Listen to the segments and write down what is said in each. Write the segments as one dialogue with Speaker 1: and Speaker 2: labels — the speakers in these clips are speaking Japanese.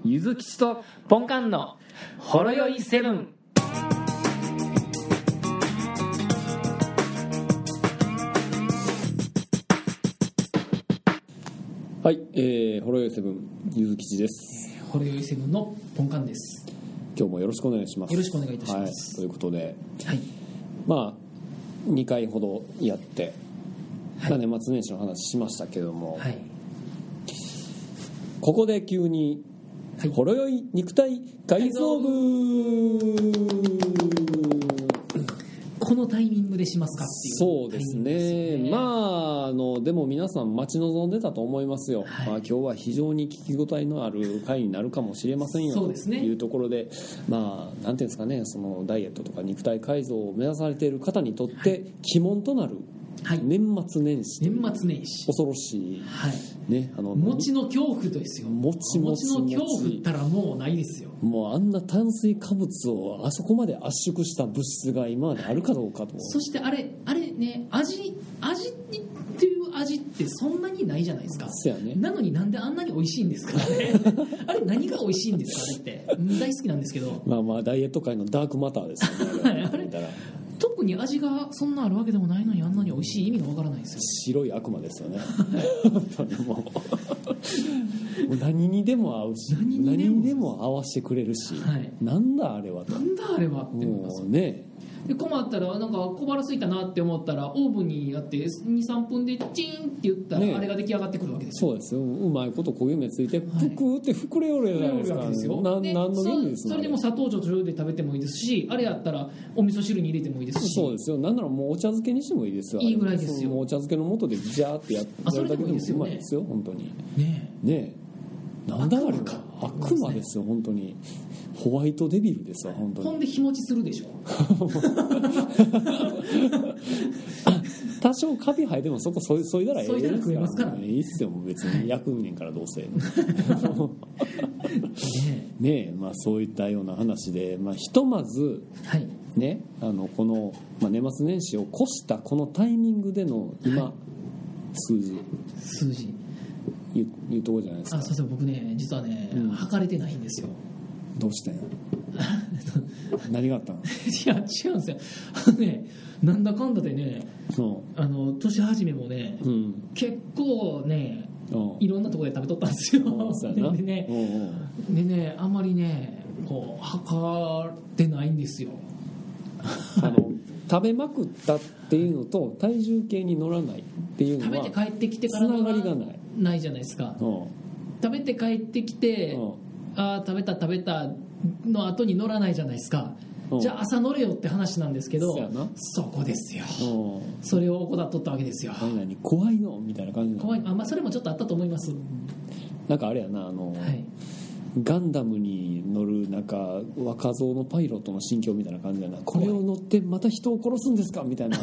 Speaker 1: ゆずきちとポンカンのほろよいセブン。
Speaker 2: はい、ほろよいセブンゆずきちです。
Speaker 1: ほろよいセブンのポンカンです。
Speaker 2: 今日もよろしくお願いします。
Speaker 1: よろしくお願いいたします。
Speaker 2: はい、ということで、
Speaker 1: はい、
Speaker 2: まあ2回ほどやって、
Speaker 1: はい、
Speaker 2: 年末年始の話しましたけども、
Speaker 1: はい、
Speaker 2: ここで急に、はい、ほろよい肉体改造部、
Speaker 1: このタイミングでしますかっていう。
Speaker 2: そうですね。まあでも皆さん待ち望んでたと思いますよ。
Speaker 1: はい、
Speaker 2: まあ、今日は非常に聞き応えのある回になるかもしれませんよ。
Speaker 1: そうですね。
Speaker 2: というところで、まあなんていうんですかね、そのダイエットとか肉体改造を目指されている方にとって鬼門となる年末年始、
Speaker 1: 年末年始
Speaker 2: 恐ろしい、
Speaker 1: はい、
Speaker 2: ね、
Speaker 1: 餅の恐怖ですよ。餅の恐怖ったらもうないですよ。
Speaker 2: もうあんな炭水化物をあそこまで圧縮した物質が今まであるかどうかと、
Speaker 1: そしてあれね、味っていう味ってそんなにないじゃないですか。
Speaker 2: そうやね。
Speaker 1: なのになんであんなに美味しいんですかねあれ何が美味しいんですかねって大好きなんですけど、
Speaker 2: まあダイエット界のダークマターですよね
Speaker 1: あれ特に味がそんなあるわけでもないのにあんなに美味しい意味がわからないですよ。
Speaker 2: 白い悪魔ですよね本当にもう何にでも合うし、何にでも合わせてくれるし、はい、なんだあれはと、
Speaker 1: なんだあれはって思いますよ
Speaker 2: ね。
Speaker 1: で困ったらなんか小腹すいたなって思ったらオーブンにやって 2,3 分でチーンって言ったら、ね、あれが出来上がってくるわけですよ。
Speaker 2: そうですよ。うまいこと焦げ目ついてぷくって膨れよるじゃないですか。何の原理ですか。
Speaker 1: それでも砂糖醤油で食べてもいいですし、あれやったらお味噌汁に入れてもいいですし。
Speaker 2: そうですよ。なんならもうお茶漬けにしてもいいですよ。
Speaker 1: いいぐらいですよ。
Speaker 2: もうお茶漬けの素でジャーってやるだけでもうまいですよ本当に。ねえなんだあれか、悪魔ですよ本当に。ホワイトデビルですわ本当に。
Speaker 1: ほんで日持ちするでしょ
Speaker 2: 多少カビ生えてもそこそいだらええですからね。いいっすよ別に焼くねんからどうせねえ、まあそういったような話で、まあ、ひとまず、はい、ね、この、年末年始を越したこのタイミングでの今、はい、数字いうところじゃないですか。
Speaker 1: そうそう、僕ね実はね、測れてないんですよ。
Speaker 2: どうしてん何があったの？
Speaker 1: いや違うんですよね、なんだかんだでね、年始めもね、結構ねいろんなところで食べとったんですよでねあんまりねこう測ってないんですよ
Speaker 2: 食べまくったっていうのと体重計に乗らないっていうのは
Speaker 1: 食べて帰ってきてから
Speaker 2: つながりが
Speaker 1: ないじゃないですか。食べて帰ってきて食べたの後に乗らないじゃないですか。じゃあ朝乗れよって話なんですけど、そこですよ。それを怠っとったわけですよ。
Speaker 2: 何怖いのみたいな感じ。
Speaker 1: 怖い。それもちょっとあったと思います。
Speaker 2: なんかあれやなはい、ガンダムに乗るなんか若造のパイロットの心境みたいな感じだな。これを乗ってまた人を殺すんですかみたいな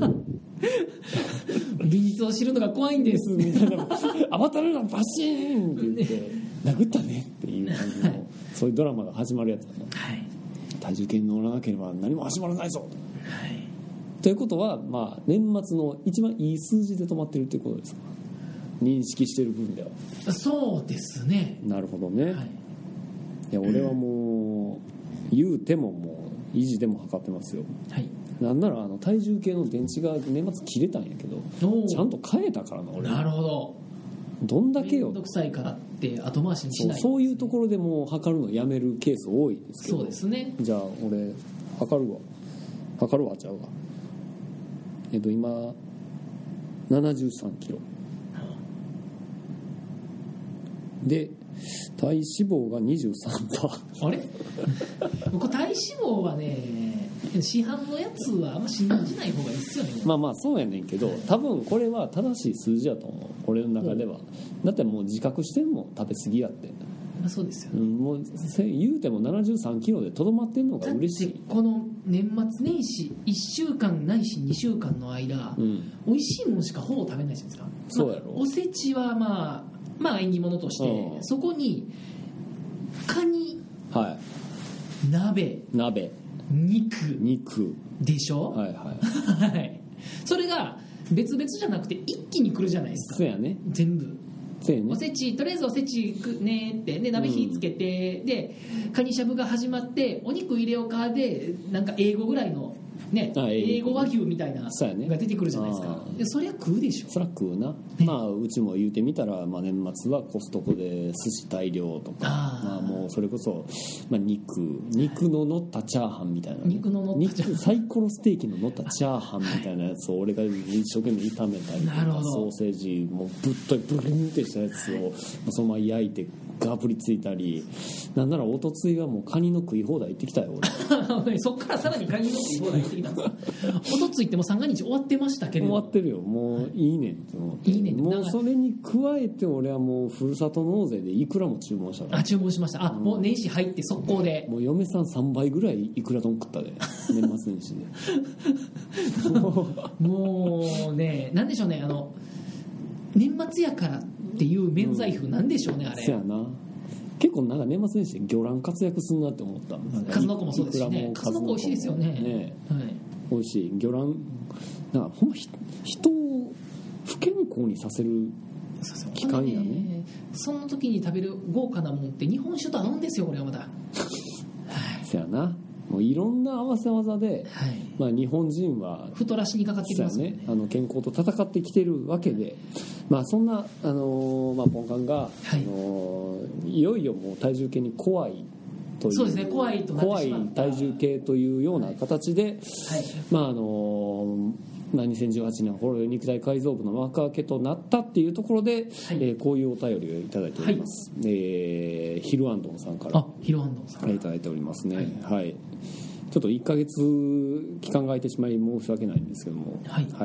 Speaker 1: 現実を知るのが怖いんですみたいな
Speaker 2: アバタルがバシーンって言って殴ったねっていう感じのそういうドラマが始まるやつだね、はい、体重計に乗らなければ何も始まらないぞ、はい、ということは、年末の一番いい数字で止まってるということですか。認識している分では。
Speaker 1: そうですね。
Speaker 2: なるほどね、はい、いや俺はもう言うてももう維持でも測ってますよ、はい、なんなら体重計の電池が年末切れたんやけどちゃんと変えたからな俺。なるほど。どんだけよ。
Speaker 1: めんどくさいからって後回しにしない、
Speaker 2: そういうところでもう測るのやめるケース多いですけど。
Speaker 1: そうですね。
Speaker 2: じゃあ俺測るわちゃうわ。今73キロで体脂肪が 23%。
Speaker 1: あれ僕体脂肪はね市販のやつはあんま信じない方がいいっすよね。
Speaker 2: まあそうやねんけど多分これは正しい数字だと思う俺の中では。だってもう自覚してんもん食べ過ぎやって。
Speaker 1: そうですよね、
Speaker 2: もう言うても73キロでとどまってんのが嬉しい。
Speaker 1: この年末年始1週間ないし2週間の間、美味しいものしかほぼ食べないじゃないですか。
Speaker 2: そうやろ。
Speaker 1: おせちはまあ縁起物として、そこにカニ、
Speaker 2: はい、
Speaker 1: 鍋肉でしょ。はいはいはい。それが別々じゃなくて一気に来るじゃないですか。
Speaker 2: そうやね。
Speaker 1: 全部おせちとりあえずおせちねってで鍋火つけて、でカニしゃぶが始まってお肉入れようかでなんか英語ぐらいのね、英語和牛みたいなのが出てくるじゃないですか。でそりゃ食うでしょ。
Speaker 2: そりゃ食うな、まあうちも言うてみたら、まあ、年末はコストコで寿司大量とか、まあ、もうそれこそ、まあ、肉の乗ったチャーハンみたいな、ね、
Speaker 1: 肉の乗ったチャーハン、
Speaker 2: サイコロステーキの乗ったチャーハンみたいなやつを俺が一生懸命炒めたりとか、ソーセージもぶっといブリンってしたやつをそのまま焼いてガブリついたり、なんならおとついはもうカニの食い放題行ってきたよ
Speaker 1: 俺そっからさらにカニの食い放題行ってきたんですか。おとついってもう三が日終わってましたけれど、
Speaker 2: 終わってるよ、もういいねんって思って、いいねん、もうそれに加えて俺はもうふるさと納税でいくらも注文したから。
Speaker 1: 注文しました。もう年始入って速攻で、
Speaker 2: もう嫁さん3倍ぐらいいくら丼食ったで年末年始で
Speaker 1: もうね、なんでしょうね、年末やからっていう免罪符なんでしょうね、あれ。
Speaker 2: そうやな、結構なんか年末年始で魚卵活躍するなって思った。
Speaker 1: 数の子もそうですしね、数の子美味しいですよね、はい、
Speaker 2: 美味しい魚卵、なんかほんま人を不健康にさせる機会やね。
Speaker 1: その時に食べる豪華なもんって日本酒と合うんですよ、これはまだ
Speaker 2: そやな、もういろんな合わせ技で、はい、まあ、日本人は
Speaker 1: 太らしにかかってきますよね。
Speaker 2: 健康と戦ってきてるわけで、まあ、そんな、まあ、ポンカンが、はい、いよいよもう体重計に怖いという、
Speaker 1: そうですね、怖い
Speaker 2: 体重計というような形で、はいはい、まあ2018年ホロヨイ肉体改造部の幕開けとなったっていうところで、はい、こういうお便りをいただいております、はい、ヒルアンドンさんからいただいておりますね、はい、はい、ちょっと1ヶ月期間が空いてしまい申し訳ないんですけども、はいはい、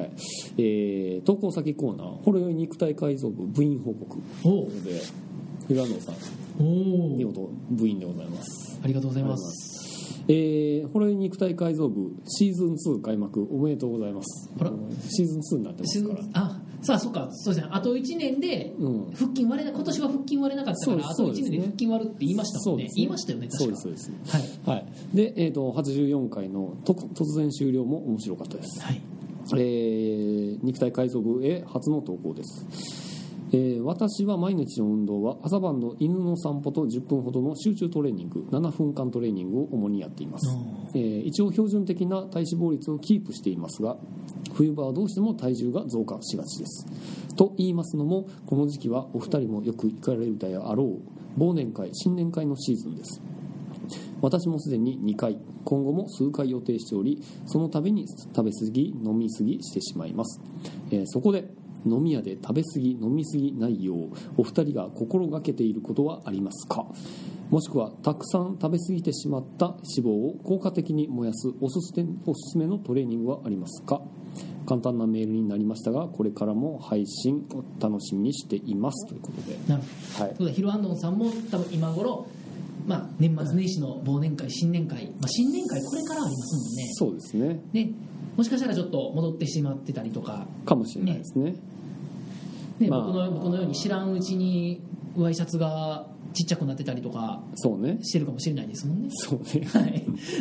Speaker 2: 投稿先コーナーホロヨイ肉体改造部部員報告ということで、ヒルアンドンさん見事部員でございます。
Speaker 1: ありがとうございます。
Speaker 2: ホロヨイ肉体改造部シーズン2開幕おめでとうございます。シーズン2になってますから。
Speaker 1: そうか、そうですね、あと1年で腹筋割れ今年は腹筋割れなかったから、あと1年で腹筋割るって言いましたもんね。言いましたよね、確か。
Speaker 2: そうですはい、はい、で、84回の突然終了も面白かったです。はい、肉体改造部へ初の投稿です。私は毎日の運動は朝晩の犬の散歩と10分ほどの集中トレーニング7分間トレーニングを主にやっています。一応標準的な体脂肪率をキープしていますが、冬場はどうしても体重が増加しがちです。と言いますのも、この時期はお二人もよく行かれるであろう忘年会新年会のシーズンです。私もすでに2回今後も数回予定しており、その度に食べ過ぎ飲み過ぎしてしまいます。そこで飲み屋で食べ過ぎ飲み過ぎないようお二人が心がけていることはありますか。もしくはたくさん食べ過ぎてしまった脂肪を効果的に燃やすおすすめのトレーニングはありますか。簡単なメールになりましたが、これからも配信を楽しみにしていますということで。
Speaker 1: なるほど、はい、ということでヒルアンドンさんも多分今頃、まあ、年末年始の忘年会新年会、新年会これからありますもんね。
Speaker 2: そうですね。
Speaker 1: でもしかしたらちょっと戻ってしまってたりとか
Speaker 2: かもしれないですね。
Speaker 1: 僕のように知らんうちにワイシャツがちっちゃくなってたりとかしてるかもしれないですもんね。
Speaker 2: そうね。
Speaker 1: はい。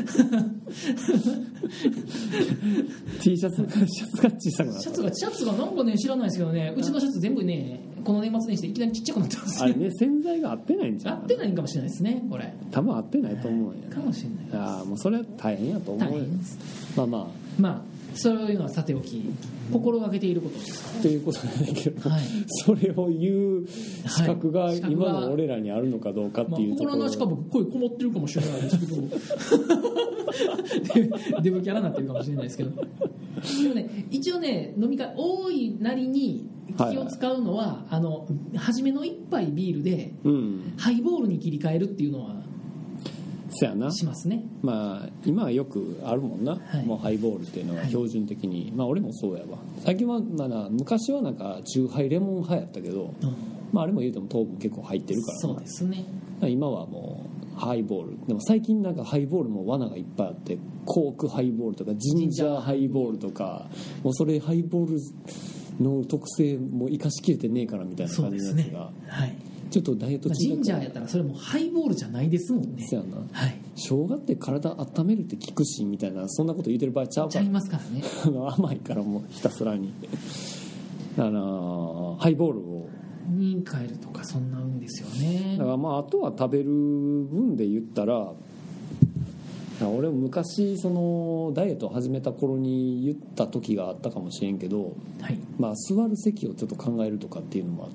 Speaker 2: T シャツが小さくなった。
Speaker 1: シャツがなんかね知らないですけどね、うちのシャツ全部ねこの年末年始でいきなりちっちゃくなってます
Speaker 2: よ。あれね、洗剤が合ってないんじゃん。
Speaker 1: 合ってないかもしれないですね、これ。
Speaker 2: 多分合ってないと思うんや、
Speaker 1: かもしれないです。
Speaker 2: ああ、もうそれは大変やと思うよ。まあ
Speaker 1: そういうのはさておき心がけていることです
Speaker 2: ということなんだけど、はい、それを言う資格が今の俺らにあるのかどうかっていうところ、
Speaker 1: 心なしか僕声こもってるかもしれないですけどデブキャラになってるかもしれないですけど、でもね、一応ね飲み会多いなりに気を使うのは、初めの一杯ビールで、ハイボールに切り替えるっていうのは
Speaker 2: そやな、
Speaker 1: しますね。
Speaker 2: まあ今はよくあるもんな、はい、もうハイボールっていうのが標準的に、はい、まあ俺もそうやわ。最近は昔はなんかチューハイレモン派やったけど、まああれも言うても糖分結構入ってるから、
Speaker 1: そうですね。
Speaker 2: 今はもうハイボールでも最近なんかハイボールも罠がいっぱいあって、コークハイボールとかジンジャーハイボールとか、もうそれハイボールの特性も生かしきれてねえからみたいな感じのやつが、はい、ちょっとダイエット中
Speaker 1: ジンジャーやったらそれもハイボールじゃないですもんね。
Speaker 2: そうやな、
Speaker 1: はい、
Speaker 2: 生姜って体温めるって聞くしみたいな、そんなこと言ってる場合ちゃうから、
Speaker 1: ちゃいますからね
Speaker 2: 甘いからもうひたすらにハイボールを
Speaker 1: に帰るとかそんなんですよね。
Speaker 2: だからまああとは食べる分で言ったら、俺も昔そのダイエットを始めた頃に言った時があったかもしれんけど、
Speaker 1: はい、
Speaker 2: まあ座る席をちょっと考えるとかっていうのもあって、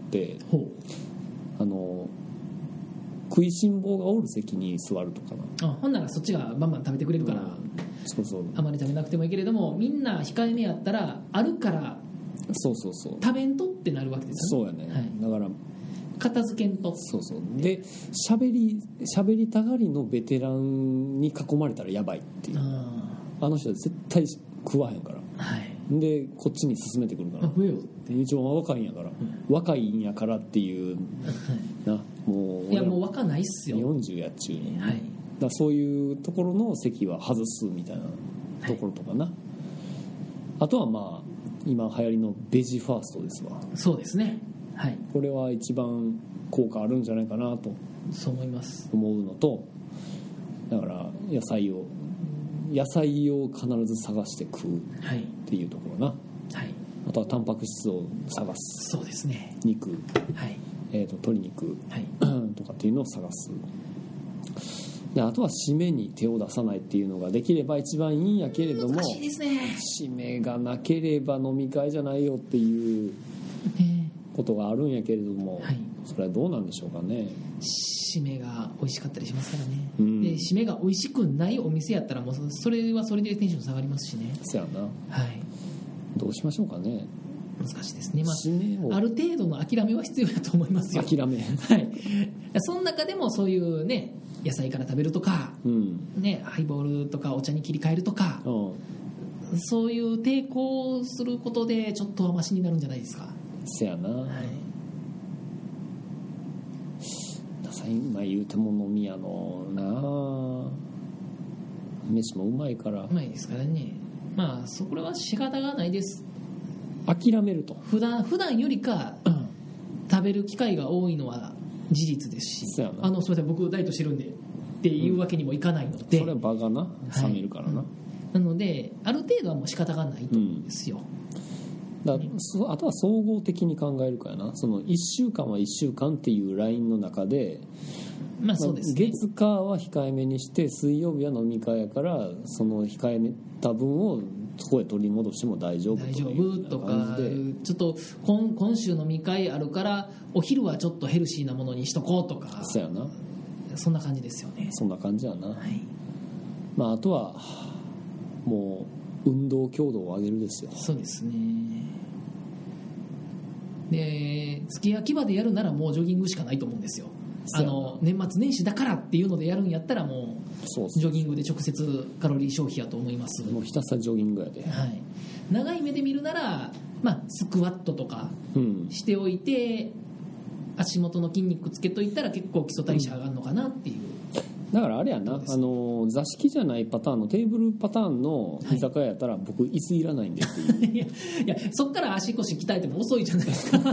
Speaker 2: 食いしん坊がおる席に座るとかな。
Speaker 1: ほんならそっちがバンバン食べてくれるから、
Speaker 2: そうそう、
Speaker 1: あまり食べなくてもいいけれども、みんな控えめやったらあるから
Speaker 2: そうそうそう
Speaker 1: 食べんとってなるわけです
Speaker 2: よね。そうやね、はい、だから
Speaker 1: 片付けんと。
Speaker 2: そうそうで喋りたがりのベテランに囲まれたらやばいっていう。あの人は絶対食わへんから、はい、でこっちに進めてくるから、
Speaker 1: 食えよ
Speaker 2: 一番若いんやから、若いんやからっていう、な、もう
Speaker 1: いやもう若ないっすよ、
Speaker 2: 40やっちゅうに、はい、だそういうところの席は外すみたいなところとかな、はい、あとはまあ今流行りのベジファーストですわ。
Speaker 1: そうですね、はい、
Speaker 2: これは一番効果あるんじゃないかなと
Speaker 1: そう思います
Speaker 2: 思うのと、だから野菜を必ず探して食うっていうところな、はい、あとはタンパク質を探す。
Speaker 1: そうですね、
Speaker 2: 肉、
Speaker 1: はい、
Speaker 2: 鶏肉、はい、とかっていうのを探す。であとは締めに手を出さないっていうのができれば一番いいんやけれども、
Speaker 1: 難しいですね。
Speaker 2: 締めがなければ飲み会じゃないよっていうことがあるんやけれども、はい、それはどうなんでしょうかね。
Speaker 1: 締めが美味しかったりしますからね、うん、で締めが美味しくないお店やったらもうそれはそれでテンション下がりますしね。
Speaker 2: そうやな、はい、どうしましょうかね。
Speaker 1: 難しいですね、まあ、ある程度の諦めは必要だと思いますよ。
Speaker 2: 諦め、
Speaker 1: はい、その中でもそういうね野菜から食べるとか、うんね、ハイボールとかお茶に切り替えるとか、うん、そういう抵抗することでちょっとはマシになるんじゃないですか。
Speaker 2: せやな、はい、今言うても飲み屋のな飯もうまいから。
Speaker 1: うまいですからね。まあそれは仕方がないです。
Speaker 2: 諦めると
Speaker 1: 普段よりか、うん、食べる機会が多いのは事実ですし、すいません僕ダイエットしてるんでっていうわけにもいかないので、
Speaker 2: それは場がな冷めるからな、はい
Speaker 1: なのである程度はもう仕方がないと思うんですよ、
Speaker 2: だあとは総合的に考えるからな。その1週間は1週間っていうラインの中で、
Speaker 1: まあそうですね、
Speaker 2: 月火は控えめにして水曜日は飲み会やからその控えめた分をそこへ取り戻しても大丈夫
Speaker 1: とか、ちょっと今週飲み会あるからお昼はちょっとヘルシーなものにしとこうとか、
Speaker 2: そうやな、
Speaker 1: そんな感じですよね。
Speaker 2: そんな感じやな、はい、まああとはもう運動強度を上げるですよ。
Speaker 1: そうですね。で月焼き場でやるならもうジョギングしかないと思うんですよ。年末年始だからっていうのでやるんやったらもうジョギングで直接カロリー消費やと思います。
Speaker 2: もうひたすらジョギングやで、
Speaker 1: はい、長い目で見るなら、まあ、スクワットとかしておいて、足元の筋肉つけといたら結構基礎代謝上がるのかなっていう、
Speaker 2: だからあれやな、座敷じゃないパターンのテーブルパターンの居酒屋やったら、僕椅子いらないんでっていう
Speaker 1: いやそっから足腰鍛えても遅いじゃないですか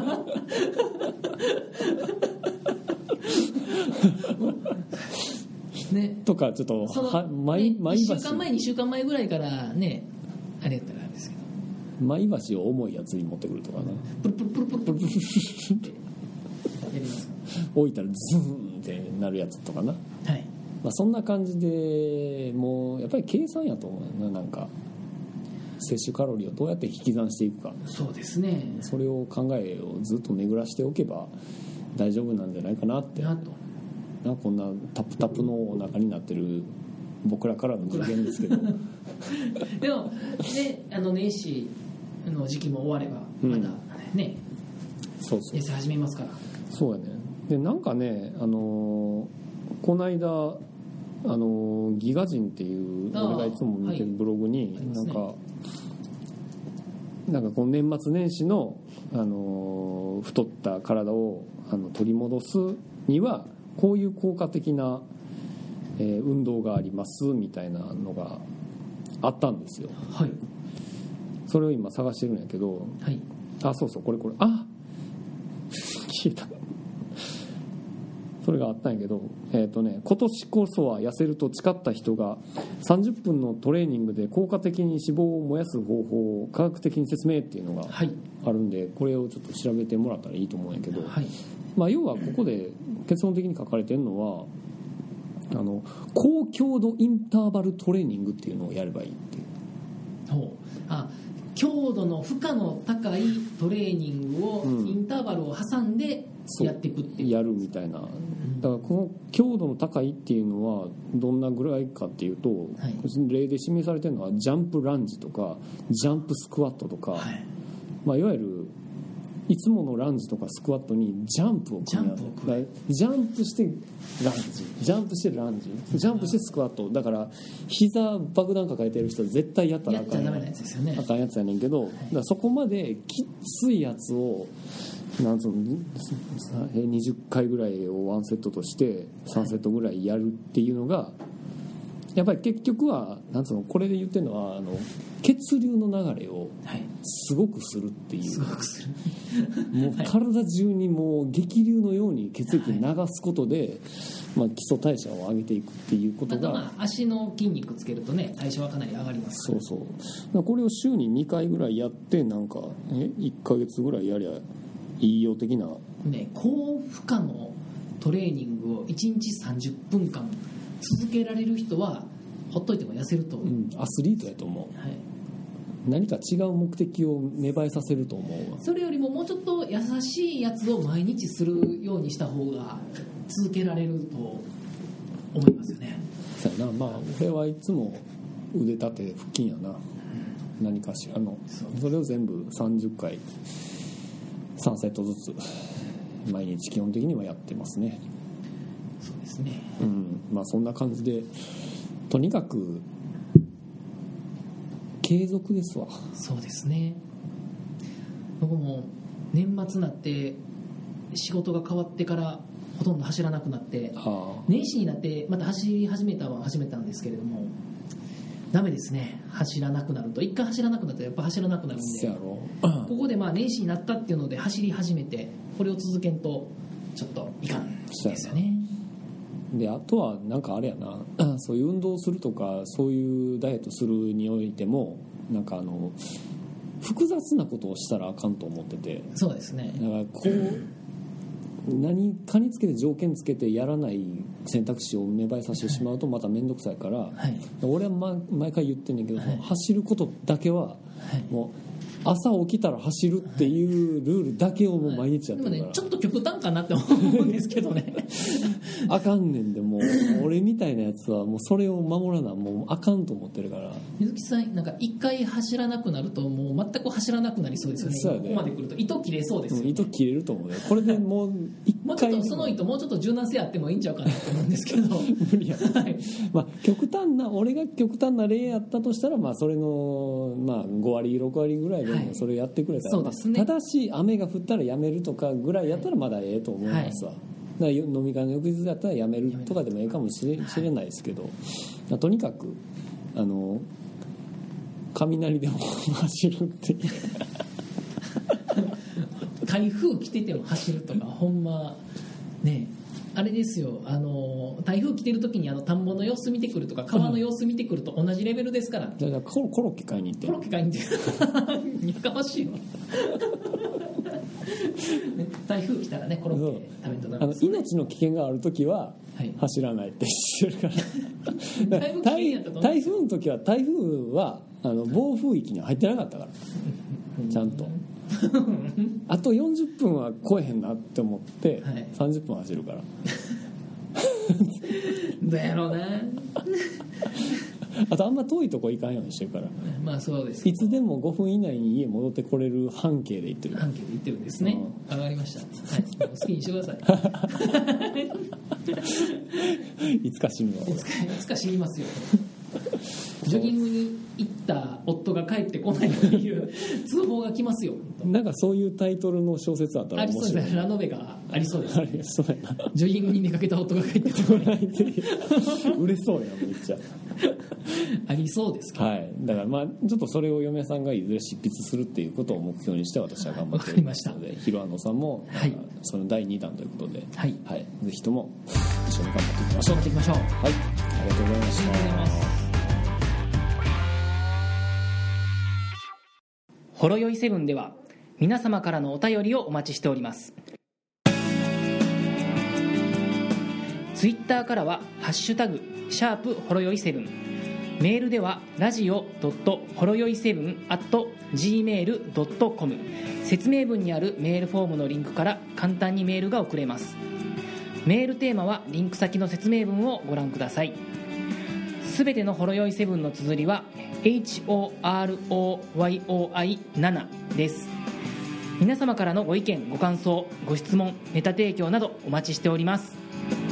Speaker 1: ね、
Speaker 2: とかちょっと
Speaker 1: 1週間前2週間前ぐらいからねあれやったらあれですけど、
Speaker 2: マイ箸を重いやつに持ってくるとかね、
Speaker 1: プルプルプルプルプルプルってやります
Speaker 2: 置いたらズーンってなるやつとかな、はい、まあ、そんな感じでもうやっぱり計算やと思うよな。なんか摂取カロリーをどうやって引き算していくか、
Speaker 1: そうですね、
Speaker 2: それを考えをずっと巡らしておけば大丈夫なんじゃないかなってこんなタップタップのお腹になってる僕らからの助言ですけど
Speaker 1: でもね、年始の時期も終わればまたね、
Speaker 2: そうそう
Speaker 1: 痩せ始めますから。
Speaker 2: そうやね。でなんかね、この間ギガ人っていう俺がいつも見てるブログに、はい、なんかこの年末年始の、太った体を取り戻すにはこういう効果的な、運動がありますみたいなのがあったんですよ、はい、それを今探してるんやけど、はい、そうそうこれ消えたそれがあったんやけど、今年こそは痩せると誓った人が30分のトレーニングで効果的に脂肪を燃やす方法を科学的に説明っていうのがあるんで、これをちょっと調べてもらったらいいと思うんやけど、要はここで結論的に書かれてるのは高強度インターバルトレーニングっていうのをやればいいっていう。
Speaker 1: 強度の負荷の高いトレーニングをインターバルを挟んでやっていくっていう、
Speaker 2: やるみたいな。だからこの強度の高いっていうのはどんなぐらいかっていうと、例で示されてるのはジャンプランジとかジャンプスクワットとか、いわゆるいつものランジとかスクワットにジャンプを組み合わせる。ジャンプしてランジ、ジャンプしてランジ、ジャンプしてスクワットだから、膝爆弾抱えてる人は絶対やったらあかんやつやねんけど、だからそこまできついやつをなんつうの20回ぐらいを1セットとして3セットぐらいやるっていうのがやっぱり結局はなんつうの、これで言ってるのは血流の流れをすごくするっていう、もう体中にもう激流のように血液流すことで、基礎代謝を上げていくっていうことが、
Speaker 1: 足の筋肉つけるとね代謝はかなり上がります。
Speaker 2: そうそう、これを週に2回ぐらいやって、なんか1ヶ月ぐらいやりゃいいよ的な、
Speaker 1: 高負荷のトレーニングを1日30分間続けられる人はほっといても痩せると思う、
Speaker 2: アスリートやと思う、何か違う目的を芽生えさせると思うわ。
Speaker 1: それよりももうちょっと優しいやつを毎日するようにした方が続けられると思いますよね。
Speaker 2: そうやな、俺はいつも腕立て腹筋やな、何かしらそれを全部30回3セットずつ毎日基本的にはやってますね。
Speaker 1: そうですね、
Speaker 2: そんな感じでとにかく継続ですわ。
Speaker 1: そうですね、僕も年末になって仕事が変わってからほとんど走らなくなって、年始になってまた走り始めたんですけれども、ダメですね。走らなくなると、一回走らなくなったらやっぱ走らなくなるんで、ここで年始になったっていうので走り始めて、これを続けんとちょっといかんですよね。
Speaker 2: であとはなんかあれやな、そういう運動をするとかそういうダイエットするにおいてもなんか複雑なことをしたらあかんと思ってて。
Speaker 1: そうですね、
Speaker 2: だからこう何かにつけて条件つけてやらない選択肢を芽生えさせてしまうとまた面倒くさいから、俺は毎回言ってんねんけど、走ることだけはもう朝起きたら走るっていうルールだけをもう毎日やってるから、
Speaker 1: でもねちょっと極端かなって思うんですけどね
Speaker 2: あかんねんで、もう俺みたいなやつはもうそれを守らなもうあかんと思ってるから。
Speaker 1: 水木さんなんか一回走らなくなるともう全く走らなくなりそうですよね。ここまで来ると糸切れそうですよね。
Speaker 2: 糸切れると思うねこれでもう一回
Speaker 1: もうちょっとその糸もうちょっと柔軟性あってもいいんちゃうかなと思うんですけど
Speaker 2: 無理や、俺が極端な例やったとしたら、それの5割6割ぐらいでもそれやってくれたら、
Speaker 1: そうですね、
Speaker 2: ただし雨が降ったらやめるとかぐらいやったらまだええと思いますわ、だから飲み会の翌日だったらやめるとかでもええかもしれないですけど、とにかく雷でも走るっていう
Speaker 1: 台風来てても走るとかほんまね、あれですよ、台風来てる時に田んぼの様子見てくるとか川の様子見てくると同じレベルですから、
Speaker 2: じゃあコロッケ買いに行って、
Speaker 1: コロッケ買いに行ってやかましいわ台風来たらねコロッケ食べとダメです。
Speaker 2: 命の危険がある時は走らないって知ってるから台風の時は台風は暴風域に入ってなかったからちゃんとあと40分は来えへんなって思って、30分走るから
Speaker 1: どうやろうな
Speaker 2: あとあんま遠いとこ行かんようにしてるから、
Speaker 1: そうです。
Speaker 2: いつでも5分以内に家戻ってこれる半径で行ってる。
Speaker 1: 半径で行ってるんですね。わかりました、好きにしてくださ
Speaker 2: いいつか死ぬわ。
Speaker 1: いつか死にますよジョギングに行った夫が帰ってこないという通報が来ますよ。
Speaker 2: なんかそういうタイトルの小説あったら面白い。
Speaker 1: ありそうですね。ラノベがありそうです、ね、
Speaker 2: そうやな。
Speaker 1: ジョギングに出かけた夫が帰ってこない
Speaker 2: 売れそうやめっちゃ
Speaker 1: ありそうですけど、
Speaker 2: はい、だからまあちょっとそれを嫁さんがいずれ執筆するっていうことを目標にして私は頑張っておりますので、ひろあのさんも、はい、その第2弾ということで、はいはい、ぜひとも一緒に頑張っていきましょう。
Speaker 1: はい、ありがとうございました。ほろよい7では皆様からのお便りをお待ちしております。ツイッターからはハッシュタグ#ほろよい7、メールではラジオほろよい7 @gmail.com、 説明文にあるメールフォームのリンクから簡単にメールが送れます。メールテーマはリンク先の説明文をご覧ください。すべてのほろよい7の綴りは HOROYOI7 です。皆様からのご意見ご感想ご質問ネタ提供などお待ちしております。